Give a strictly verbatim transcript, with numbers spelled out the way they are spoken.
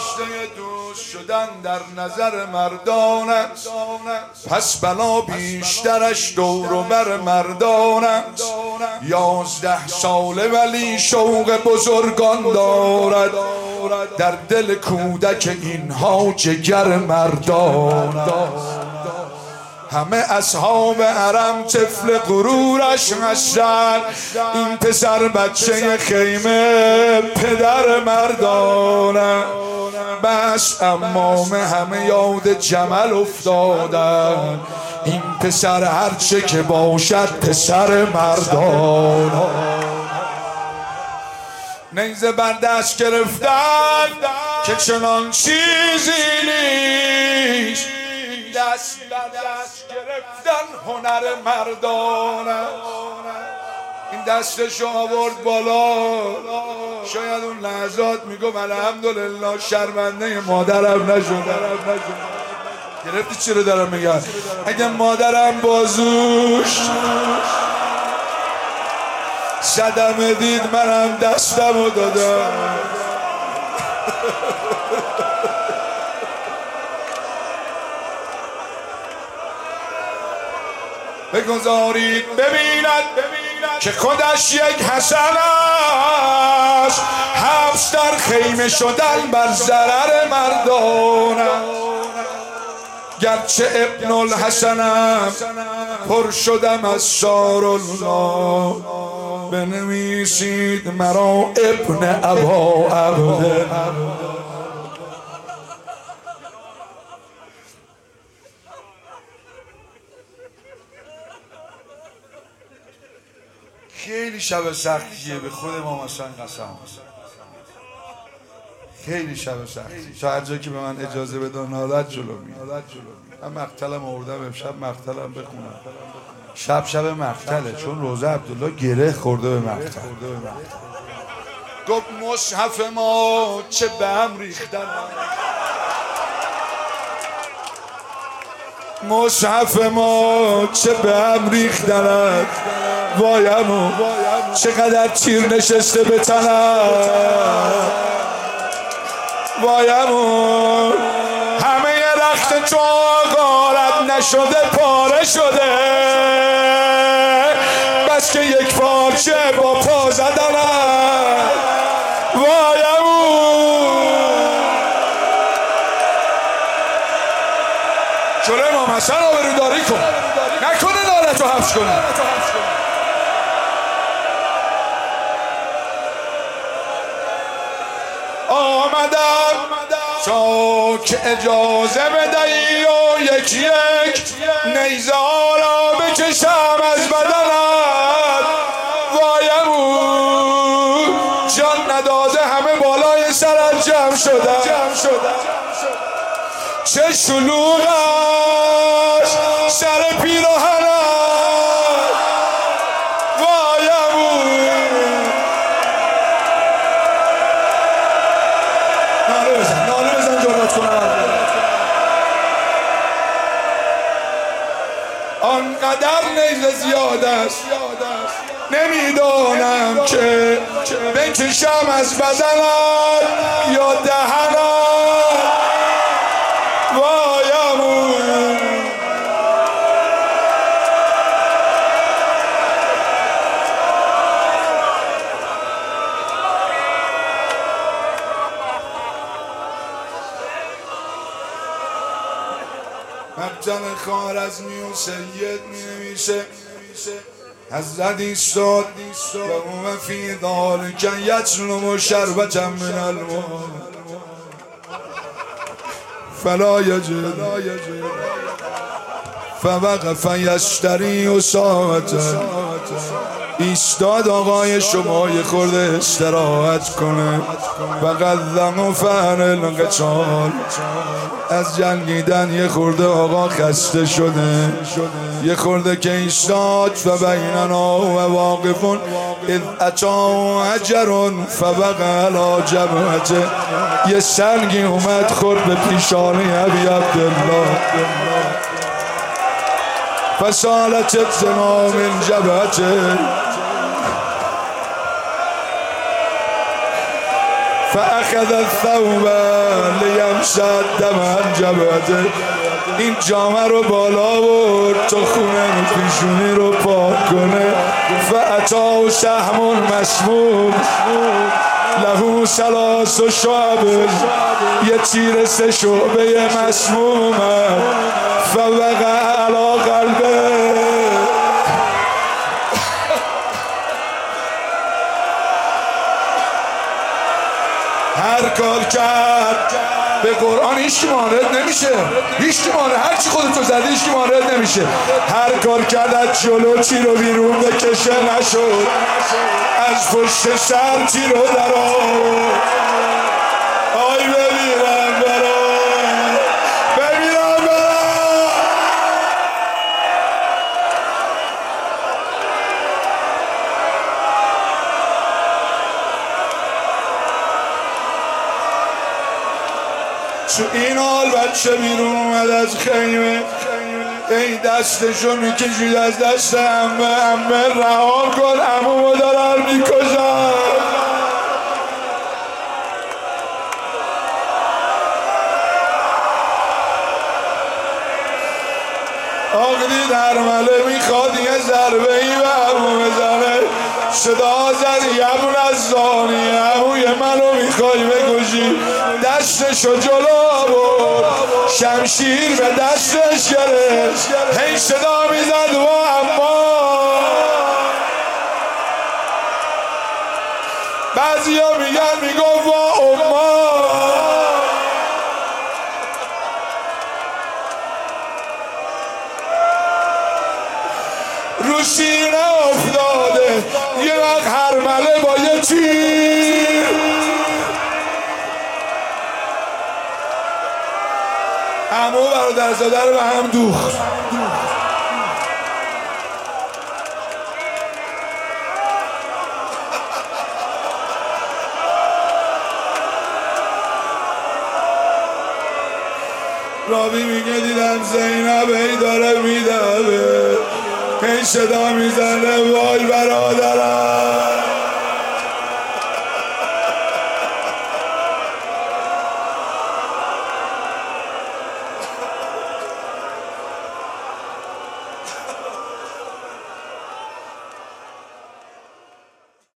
رشته دوست شدن در نظر مردان است، پس بلا بیشترش دور و بر مردان است. یازده ساله ولی شوق بزرگان دارد، در دل کودک اینها جگر مردان است. همه اصحاب حرم طفل غرورش هستن، این پسر بچه خیمه پدر مردانه. بس امام همه یاد جمل افتادن، این پسر هرچه که باشد پسر مردانه. نیزه بر دست گرفتن که چنان چیزی نیست، دست بر دست گرفتن هنر مردانه. این دستشو آورد بالا، شاید اون لحظات میگم الحمدلله شرمنده مادرم نشدم. گرفتی چی رو دارم میگم؟ اگه مادرم بازوش صدمه دید منم دستمو دادم. بگذارید ببیند که خودش یک حسن است، حبس در خیمه شدن بر ضرر مردانه. گرچه ابن الحسنم پر شدم از سارالله، بنویسید مرا ابن ابا عبده. خیلی شب سختیه، به خود ما مثلا قسم، خیلی شب سختیه. تا هر جایی که به من اجازه بدن نالت جلو میاد. من مقتلم آوردم امشب، مقتلم بخونم. شب شب مقتله، چون روزه عبدالله گره خورده به مقتل. گفت مصحف ما چه به هم ریختن، مصحف ما چه به هم ریختند، وایمو چقدر تیر نشسته به تنم، وایمو همه رخت تو غارت نشده پاره شده، بس که یک پارچه با پا زدنم، وایمو جلوی امام حسن آبروداری کن، نکنه نالتو حبس کنه. آمدم تا که اجازه بدهی و یک یک نیزه ها را بکشم از بدنم، وایمو جان نداده همه بالای سرت جمع شدن، چه شلوغ است سر پیراهنم، وایمو ناله بزن، ناله بزن جرأت کنم. آنقدر نیزه زیاد است نمیدانم که بکشم از بدنم یا دهنم، وایمو مقتل خوارزمی و سید می نویسه حضرت ایستاد و او فی ذالک یطلب شربة من الماء فلا یجد فوقف یشتری ساعته. ایستاد آقای شما یه خورده استراحت کنه و قدم فعل القتال، از جنگیدن یه خورده آقا خسته شده، یه خورده که ایستاد و بیننا و واقفون اذ اتا حجر فوقع علی جبهته، یه سنگی اومد خورد به پیشانی ابی عبدالله فسالت الدماء من جبهته فاخذ الثوب لیمشد من جبهته، این جامه رو بالا برد تا خونه پیشونی رو پاک کنه. فاتا شحم مسموم لهو سلاس و شعب، یه تیر سه شعبه مسمومه. فوقع علا قلبه، هر کار کرد به قرآن هیچ مانعت نمیشه، هیچ مانع، هر چی خودتو زدی هیچ مانعت نمیشه. هر کار کرد از جلو چی رو بیرون بکشه نشد، از پشت سر چی رو در آورد. آی ببینم برام، ببینم برام. تو این حال بچه بیرون اومد از خیمه، ای دستشو میکشید از دست عمه، عمه رها کن عمومو دارن میکشن. آقدی در مله میخواد یه ضربه ای به عمو بزنه، صدا زد یبون از زانی، عموی منو میخوای بکشی. دستشو جلو برد، شمشیر به دستش گرفت، هی صدا میزد و اما بعضی ها میگن میگفت و اما. رو سینه افتاده یه وقت هرمله با یه تیر، عمو برادرزاده رو به هم دوخت. رابی میگه دیدم زینب ای داره میدوه، این صدا میزنه وای برادرم.